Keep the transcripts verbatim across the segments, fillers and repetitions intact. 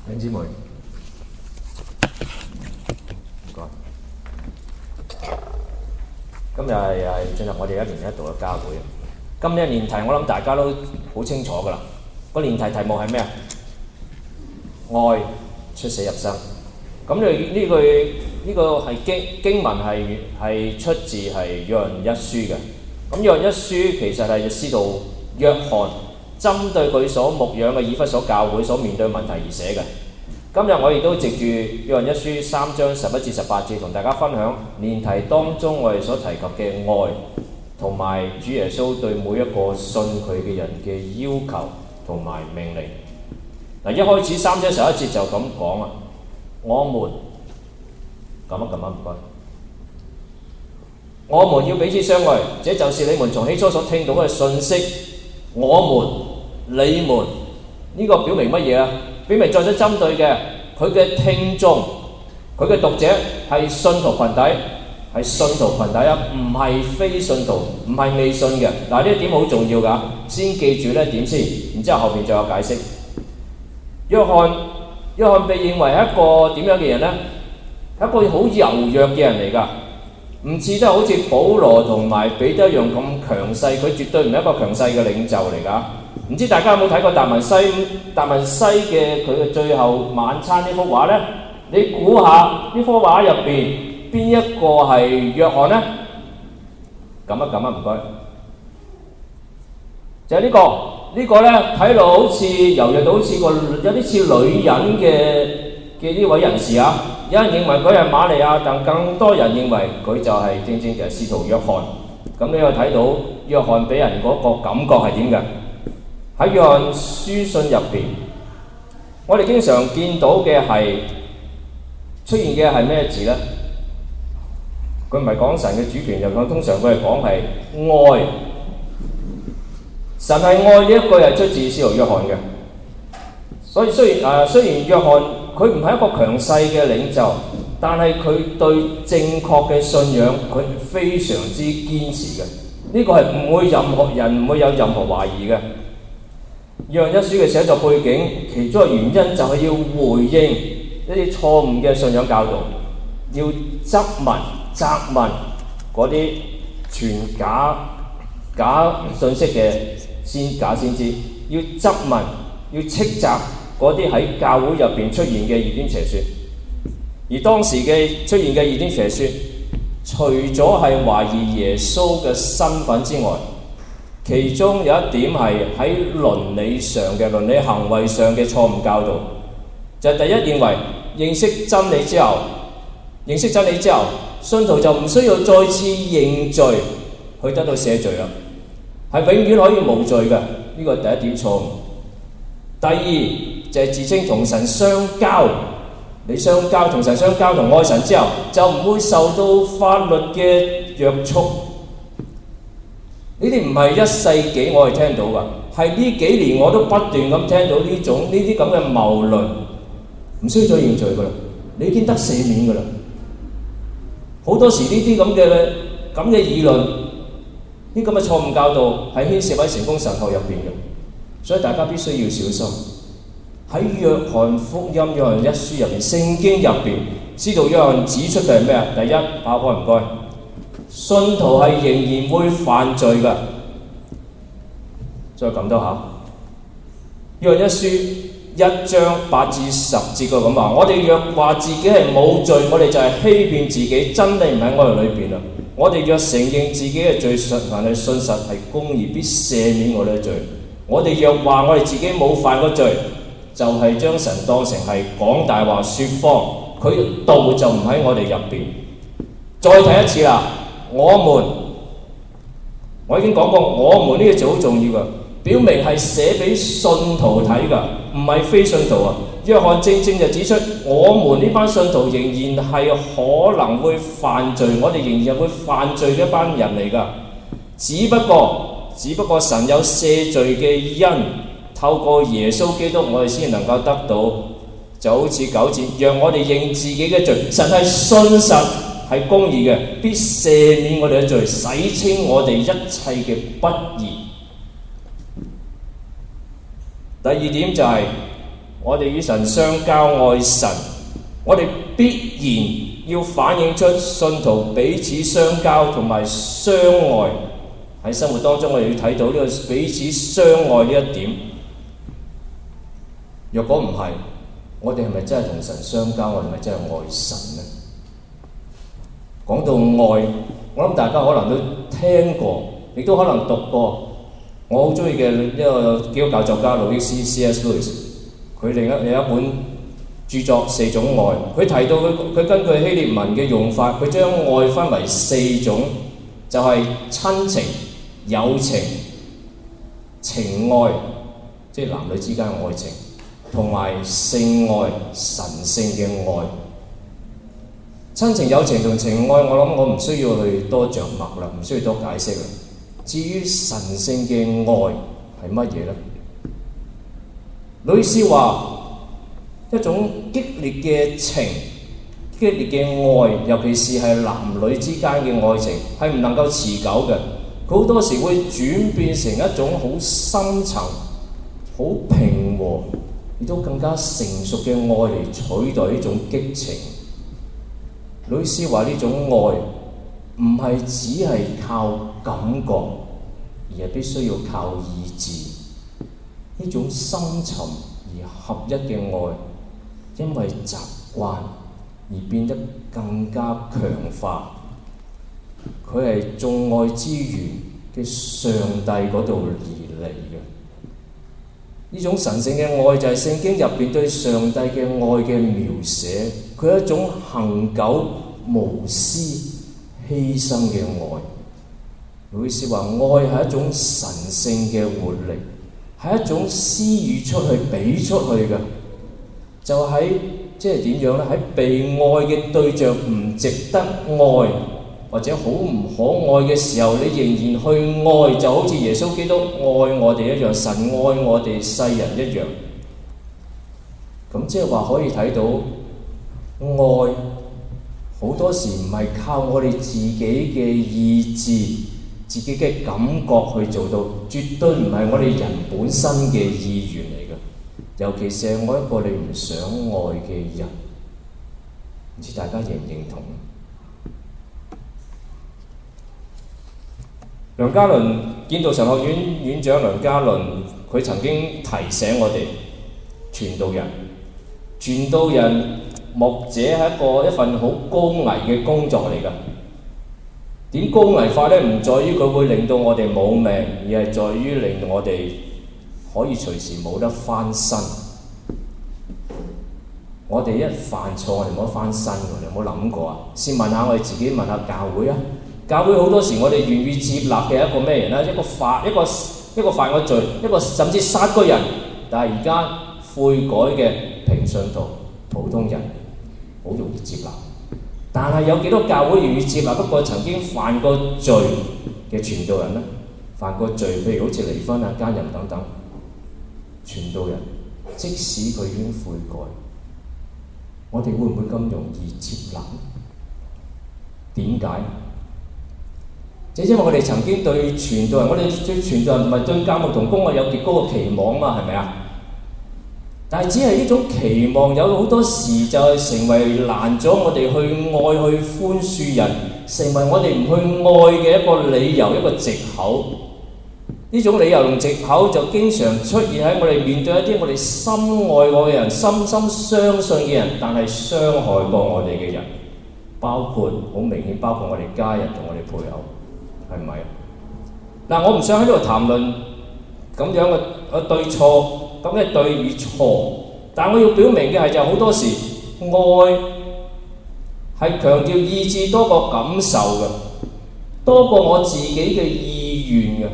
弟兄姊妹，唔該。今日係係進入我哋一年一度嘅家會。今年嘅年題我諗大家都好清楚㗎啦。個年題題目係咩啊？愛出死入生。咁呢呢句呢個係經經文係係出自係約翰一書嘅。咁約翰一書其實係使徒約翰針對佢所牧養嘅以弗所教會所面對嘅問題而寫嘅。今日我亦都藉住約翰一書三章十一至十八節同大家分享年題當中我哋所提及嘅愛，同埋主耶穌對每一個信佢嘅人嘅要求同埋命令。嗱，一開始三章十一節就咁講啊，我們咁啊咁啊唔該，我們要彼此相愛，這就是你們從起初所聽到嘅信息。我們、你們呢、這個表明乜嘢啊？表明作咗針對嘅，佢嘅聽眾，佢嘅讀者係信徒群體，係信徒群體啊，唔係非信徒，唔係未信嘅。嗱，呢一點好重要㗎，先記住呢一點先，然之後後邊再有解釋。約翰，約翰被認為係一個點樣嘅人呢？係一個好柔弱嘅人嚟㗎，唔似得好似保羅同埋彼得一樣咁強勢，佢絕對唔係一個強勢嘅領袖嚟㗎。唔知大家有冇睇過達文西達文西嘅佢嘅最後晚餐呢幅畫呢？你估下呢幅畫入邊邊一個係約翰呢？撳一撳啊，唔該。就係呢個呢個呢，睇落好似柔弱到好似個有啲似女人嘅嘅呢位人士啊！有人認為佢係瑪利亞，但更多人認為佢就係正正嘅使徒約翰。咁你又睇到約翰俾人嗰個感覺係點嘅？喺約翰書信入邊，我哋經常見到嘅係出現嘅係咩字呢？佢唔係講神嘅主權，又講通常佢係講係愛。神係愛呢一句係出自使徒約翰嘅。所以雖然誒、呃、雖然約翰佢唔係一個強勢嘅領袖，但係佢對正確嘅信仰佢非常之堅持嘅。呢、這個係唔會任何人唔會有任何懷疑嘅。約翰一書嘅寫作背景，其中嘅原因就係要回應一啲錯誤嘅信仰教導，要質問、責問嗰啲傳假假信息嘅先假先知，要質問、要斥責嗰啲喺教會入邊出現嘅異端邪說。而當時嘅出現嘅異端邪說，除咗係懷疑耶穌嘅身份之外，其中有一點係喺倫理上嘅倫理行為上嘅錯誤教導，就係、是、第一，認為認識真理之後，認識真理之後，信徒就唔需要再次認罪去得到赦罪啦，係永遠可以無罪嘅。呢、這個係第一點錯誤。第二就係、是、自稱同神相交，你相交同神相交同愛神之後，就唔會受到法律嘅約束。呢啲唔係一世紀我哋聽到㗎，係呢幾年我都不斷咁聽到呢種呢啲咁嘅謬論，唔需要再認罪㗎啦，你已經得赦免㗎啦。好多時呢啲咁嘅咁嘅議論，呢咁嘅錯誤教導係牽涉喺成功神學入邊嘅，所以大家必須要小心。喺約翰福音、約翰一書入邊、聖經入邊，使徒約翰指出嘅係咩啊？第一，阿哥唔該。信徒係仍然會犯罪嘅，再咁多下。約翰一書一章八至十節個咁話：我哋若話自己係冇罪，我哋就係欺騙自己，真理唔喺我哋裏邊啦。我哋若承認自己嘅罪，凡係信實係公義，必赦免我哋嘅罪。我哋若話我哋自己冇犯過罪，就係、是、將神當成係講大話、説謊，佢道就唔喺我哋入邊。再睇一次啦。我們，我已經講過，我們呢個字好重要㗎，表明係寫俾信徒睇㗎，唔係非信徒啊。約翰正正就指出，我們呢班信徒仍然係可能會犯罪，我哋仍然會犯罪嘅一班人嚟㗎。只不過，只不過神有赦罪嘅恩，透過耶穌基督，我哋先能夠得到。就好似九節，讓我哋認自己嘅罪，神係信實。係公義嘅，必赦免我哋嘅罪，洗清我哋一切嘅不義。第二點就係、是、 我哋與神相交愛神，我哋必然要反映出信徒彼此相交同埋相愛。喺生活當中，我哋要睇到呢個彼此相愛呢一點。若果唔係，我哋係咪真係同神相交？我哋係咪真係愛神呢？講到愛，我諗大家可能都聽過，亦都可能讀過。我好中意嘅一個基督教作家路易斯 C S Lewis， 佢另一有一本著作《四種愛》，佢提到佢佢根據希臘文嘅用法，佢將愛分為四種，就係、是、親情、友情、情愛，即係男女之間嘅愛情，同埋性愛、神聖嘅愛。親情、友情同情愛，我諗我唔需要去多著墨啦，唔需要多解釋啦。至於神聖嘅愛係乜嘢呢？呂斯話一種激烈嘅情、激烈嘅愛，尤其是係男女之間嘅愛情，係唔能夠持久嘅。佢好多時會轉變成一種好深層、好平和，亦都更加成熟嘅愛嚟取代呢種激情。呂斯話呢種愛唔係只係靠感覺，而係必須要靠意志。呢種深沉而合一嘅愛，因為習慣而變得更加強化。佢係眾愛之源嘅上帝嗰度而嚟嘅。呢種神聖嘅愛就係聖經入邊對上帝嘅愛嘅描寫，佢係一種恆久無私犧牲嘅愛。呂斯話愛係一種神聖嘅活力，係一種施予出去、俾出去嘅。就喺即係點樣咧？喺被愛嘅對象唔值得愛或者好唔可愛嘅時候，你仍然去愛，就好似耶穌基督愛我哋一樣，神愛我哋世人一樣。咁即係話可以睇到愛好多時唔係靠我哋自己嘅意志、自己嘅感覺去做到，絕對唔係我哋人本身嘅意願嚟嘅。尤其是係愛一個你唔想愛嘅人，唔知大家認唔認同？梁家麟建道神學院院長梁家麟，佢曾經提醒我哋，傳道人、傳道人、牧者係一個一份好高危嘅工作嚟㗎。點高危法呢？唔在於佢會令到我哋冇命，而係在於令我哋可以隨時冇得翻身。我哋一犯錯，我哋冇得翻身，我哋有冇諗過啊？先問下我哋自己，問下教會啊。教會好多時，我哋願意接納嘅一個咩人咧？一個犯一個一個犯過罪，一個甚至殺過人，但係而家悔改嘅平信徒、普通人，好容易接納。但係有幾多教會願意接納不過曾經犯過罪嘅傳道人呢？犯過罪，譬如好似離婚啊、奸淫等等，傳道人即使佢已經悔改，我哋會唔會咁容易接納？點解？就因為我哋曾經對傳道人，我哋對傳道人唔係對教牧同工愛有極高嘅期望嘛，係咪啊？但係只係呢種期望有好多時就係成為攔咗我哋去愛、去寬恕人，成為我哋唔去愛嘅一個理由、一個藉口。呢種理由同藉口就經常出現喺我哋面對一啲我哋深愛過嘅人、深深相信嘅人，但係傷害過我哋嘅人，包括好明顯，包括我哋家人同我哋配偶。係咪啊？嗱，我唔想喺呢度談論咁樣嘅嘅對錯，咁嘅對與錯。但我要表明嘅係，就好多時愛係強調意志多過感受嘅，多過我自己嘅意願嘅。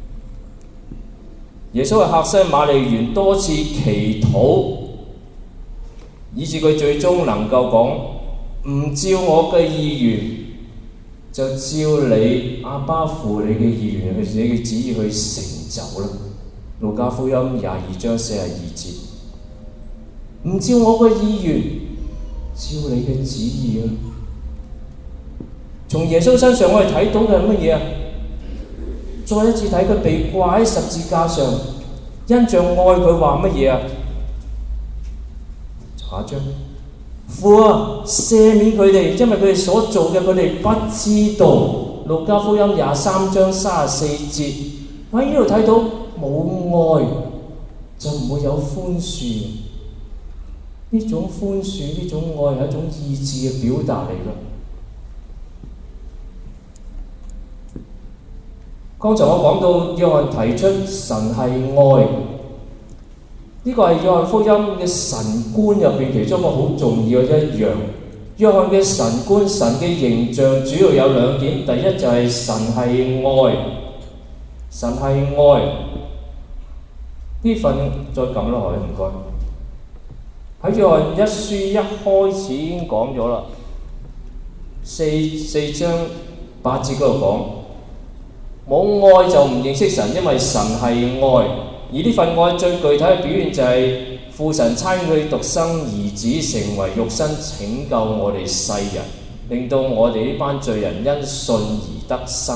耶穌喺客西馬尼園多次祈禱，以致佢最終能夠講：唔照我嘅意願，就照你阿爸父你嘅意願去，你嘅旨意去成就啦。路加福音廿二章四十二節，唔照我嘅意願，照你嘅旨意啊！從耶穌身上我哋睇到嘅係乜嘢啊？再一次睇佢被掛喺十字架上，因着愛佢話乜嘢啊？ 下一章，父啊，赦免佢哋，因為佢哋所做嘅佢哋不知道。路加福音廿三章三十四節，喺呢度睇到冇愛就唔會有寬恕。呢種寬恕，呢種愛係一種意志嘅表達嚟㗎。剛才我講到約翰提出神係愛，呢個係約翰福音嘅神觀入邊其中一個好重要嘅一樣。約翰嘅神觀，神嘅形象主要有兩點，第一就係神係愛，神係愛。呢份再撳落去，唔該。喺約翰一書一開始已經講咗啦，四四章八節嗰度講，冇愛就唔認識神，因為神係愛。而呢份愛最具體嘅表現就係、是。父神差佢獨生兒子成為肉身，拯救我哋世人，令到我哋呢班罪人因信而得生。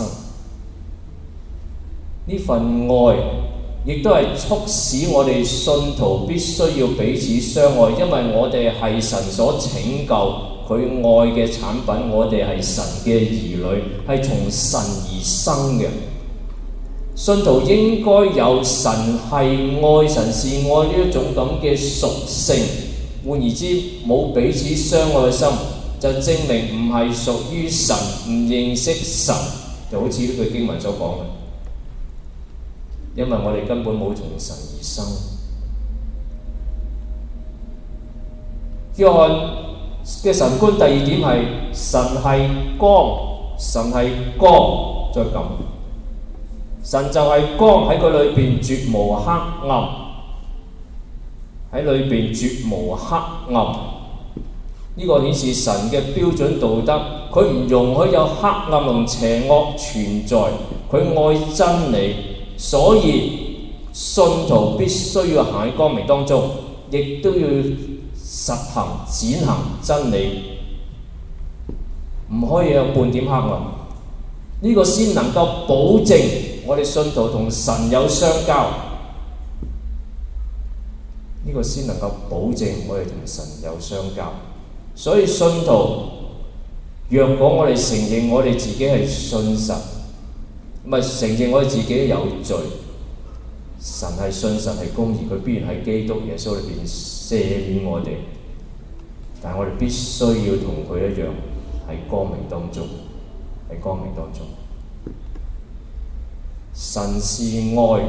呢份愛亦都係促使我哋信徒必須要彼此相愛，因為我哋係神所拯救佢愛嘅產品，我哋係神嘅兒女，係從神而生嘅。信徒應該有神係愛、神是愛呢一種咁嘅屬性。換言之，冇彼此相愛嘅心，就證明唔係屬於神，唔認識神，就好似呢句經文所講嘅。因為我哋根本冇從神而生。約翰嘅神觀第二點係神係光，神係光，再咁。神就係光，喺佢裏邊絕無黑暗，喺裏邊絕無黑暗。呢、這個顯示神嘅標準道德，佢唔容許有黑暗同邪惡存在，佢愛真理，所以信徒必須要行喺光明當中，亦都要實行踐行真理，唔可以有半點黑暗。呢、這個先能夠保證我哋信徒同神有相交，呢、這個先能夠保證我哋同神有相交。所以信徒，若果我哋承認我哋自己係信神，唔係承認我哋自己有罪，神係信實係公義，佢必然喺基督耶穌裏邊赦免我哋。但係我哋必須要同佢一樣喺光明當中，喺光明當中。神是愛，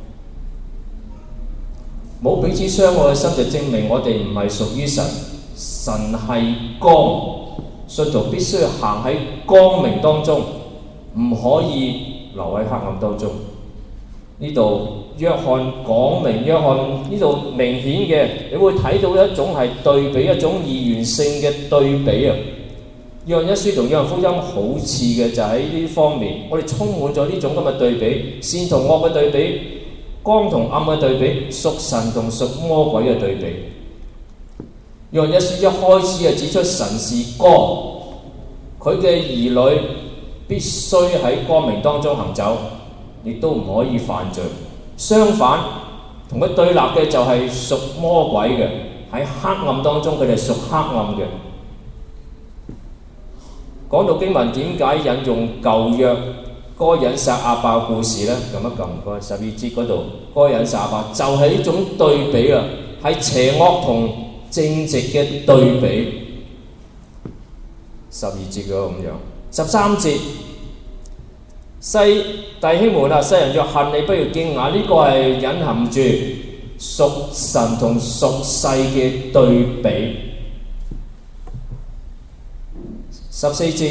冇彼此相愛嘅心就證明我哋唔係屬於神。神係光，信徒必須要行喺光明當中，唔可以留喺黑暗當中。呢度約翰講明，約翰呢度明顯嘅，你會睇到一種係對比，一種二元性嘅對比啊！約翰一書同約翰福音好似嘅就喺呢方面，我哋充滿咗呢種咁嘅對比，善同惡嘅對比，光同暗嘅對比，屬神同屬魔鬼嘅對比。約翰一書一開始就指出神是光，佢嘅兒女必須喺光明當中行走，亦都唔可以犯罪。相反，同佢對立嘅就係屬魔鬼嘅，喺黑暗當中佢哋屬黑暗嘅。講到經文點解引用舊約該隱撒亞伯故事呢？撳一撳個十二節嗰度，該隱撒亞伯就係呢種對比啊，係邪惡同正直嘅對比。十二節嗰個咁樣，十三節，世弟兄們啊，世人若恨你，不要驚訝，呢、這個係隱含住屬神同屬世嘅對比。十四節，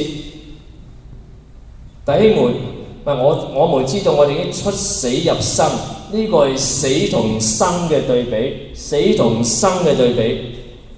弟兄們，我我們知道我哋已經出死入生，呢、這個係死同生嘅對比，死同生嘅對比。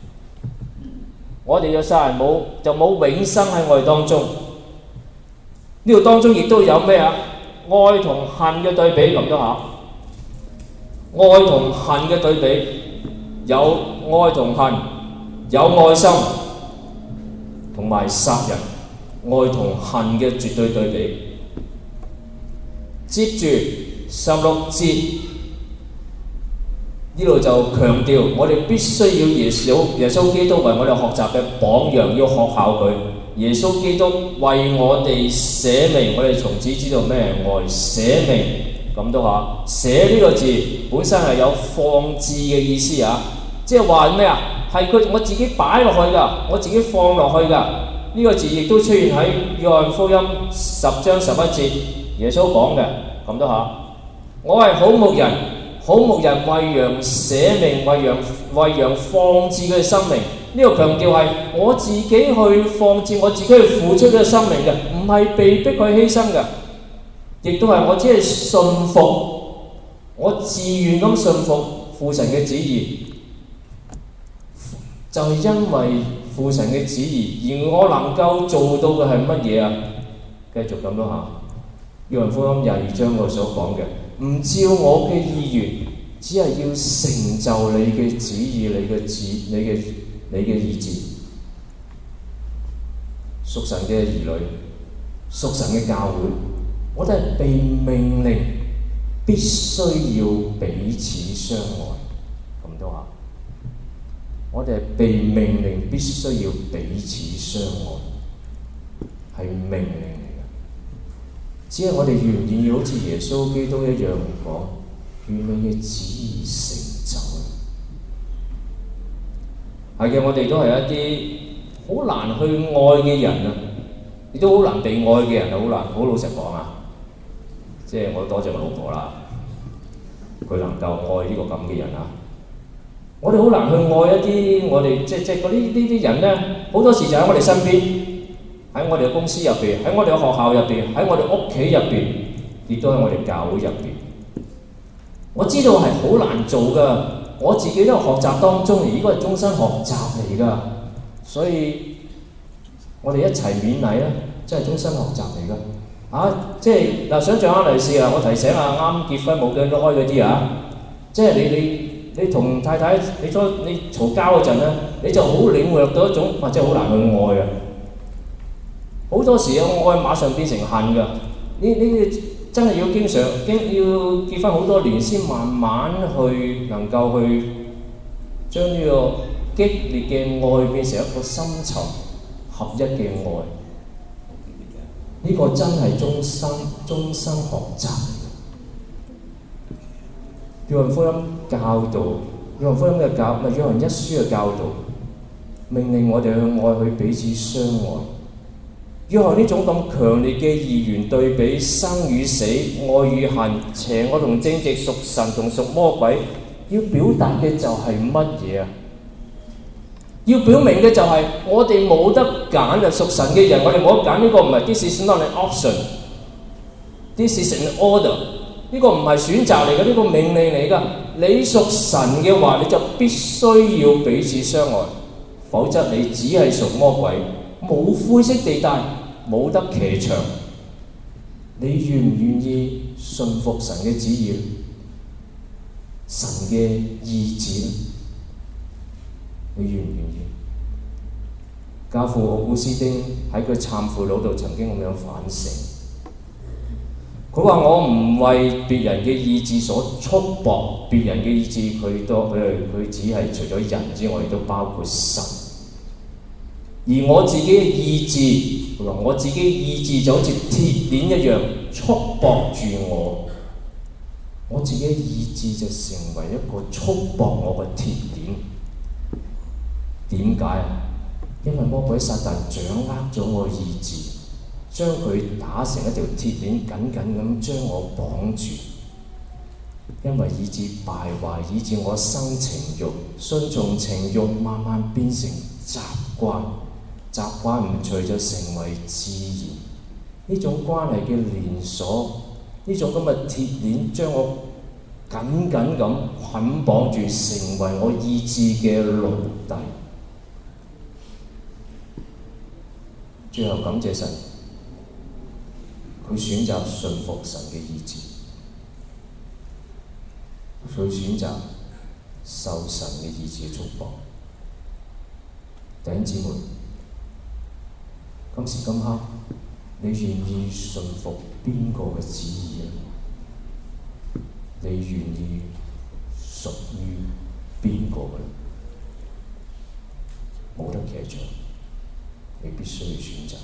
我哋嘅世人冇就冇永生喺我哋當中。呢度當中亦都有咩啊？愛同恨嘅對比，諗多下。愛同恨嘅對比，有愛同恨，有愛心同埋殺人，愛同恨嘅絕對對比。接住十六節，呢呢度就強調我哋必須要耶穌耶穌基督為我哋學習嘅榜樣，要學效佢。耶穌基督為我哋捨命，我哋從此知道咩愛捨命咁都嚇。捨呢個字本身係有放置嘅意思啊，即係話咩啊？係佢我自己擺落去㗎，我自己放落去㗎。呢、這個字亦都出現喺約翰福音十章十一節，耶穌講嘅咁都嚇。我係好牧人，好牧人為羊捨命，為羊為羊放置佢嘅生命。呢、這個強調係我自己去放置，我自己去付出嘅生命嘅，唔係被逼去犧牲嘅，亦都係我只係順服，我自願咁順服父神嘅旨意。就係因為父神嘅旨意，而我能夠做到嘅係乜嘢啊？繼續咁咯嚇。約翰福音廿二章我所講嘅，唔照我嘅意願，只係要成就你嘅旨意，你嘅旨，你嘅你嘅意志。屬神嘅兒女，屬神嘅教會，我哋係被命令必須要彼此相愛。咁多下。我哋係被命令必須要彼此相愛，係命令嚟嘅。只係我哋願唔願意好似耶穌基督一樣講，願你嘅旨意成就。係嘅，我哋都係一啲好難去愛嘅人啊，亦都好難被愛嘅人啊，好難。好老實講啊，即係我多謝我老婆啦，佢能夠愛呢個咁嘅人啊。我哋好難去愛一啲我哋即即嗰啲呢啲人咧，好多時就喺我哋身邊，喺我哋嘅公司入邊，喺我哋嘅學校入邊，喺我哋屋企入邊，亦都喺我哋教會入邊。我知道係好難做噶，我自己都係學習當中，而呢個係終身學習嚟噶，所以我哋一齊勉勵啦，真係終身學習嚟噶。啊，即係嗱，想象下例示啊，我提醒下啱結婚冇幾多開嗰啲啊，即係你你。你同太太你初你嘈交嗰陣咧，你就好領略到一種或者好難去愛啊！好多時啊，愛馬上變成恨㗎。呢呢真係要經常經要結婚好多年先慢慢去能夠去將呢個激烈嘅愛變成一個深沉合一嘅愛。呢、這個真係終身終身學習。約翰福音教導，約翰福音嘅教，唔係約翰一書嘅教導，命令我哋去愛，去彼此相愛。約翰呢種咁強烈嘅二元對比，生與死、愛與恨、邪惡同正直、屬神同屬魔鬼，要表達嘅就係乜嘢啊？要表明嘅就係我哋冇得揀啊！屬神嘅人，我哋冇得揀，呢、這個唔係 This is not an option, this is an order。呢個唔係選擇嚟嘅，呢個命令嚟㗎。你屬神嘅話，你就必須要彼此相愛，否則你只係屬魔鬼，冇灰色地帶，冇得騎牆。你願唔願意信服神嘅旨意？神嘅意志？你願唔願意？教父奧古斯丁喺佢懺悔錄度曾經咁樣反省。佢話：我唔為別人嘅意志所束縛，別人嘅意志佢都佢佢只係除咗人之外，亦都包括神。而我自己嘅意志，佢話我自己嘅意志就好似鐵鏈一樣束縛住我，我自己嘅意志就成為一個束縛我嘅鐵鏈。點解啊？因為魔鬼撒旦掌握咗我意志。將佢打成一條鐵鏈，緊緊咁將我綁住。因為以致敗壞，以致我生情慾，順從情慾，慢慢變成習慣，習慣唔除就成為自然。呢種關係嘅連鎖，呢種咁嘅鐵鏈將我緊緊咁捆綁住，成為我意志嘅奴隸。最後感謝神。佢選擇順服神嘅意志，佢選擇受神嘅意志嘅束縛。弟兄姊妹，今時今刻，你願意順服邊個嘅旨意啊？你願意屬於邊個嘅咧？冇得騎牆，你必須要選擇。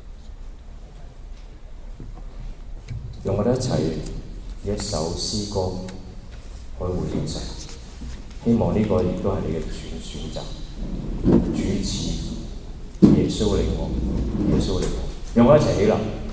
讓我哋一齊以一首詩歌去回應神，希望呢個亦都係你嘅選選擇。主賜耶穌令我，耶穌令我，讓我一齊起立。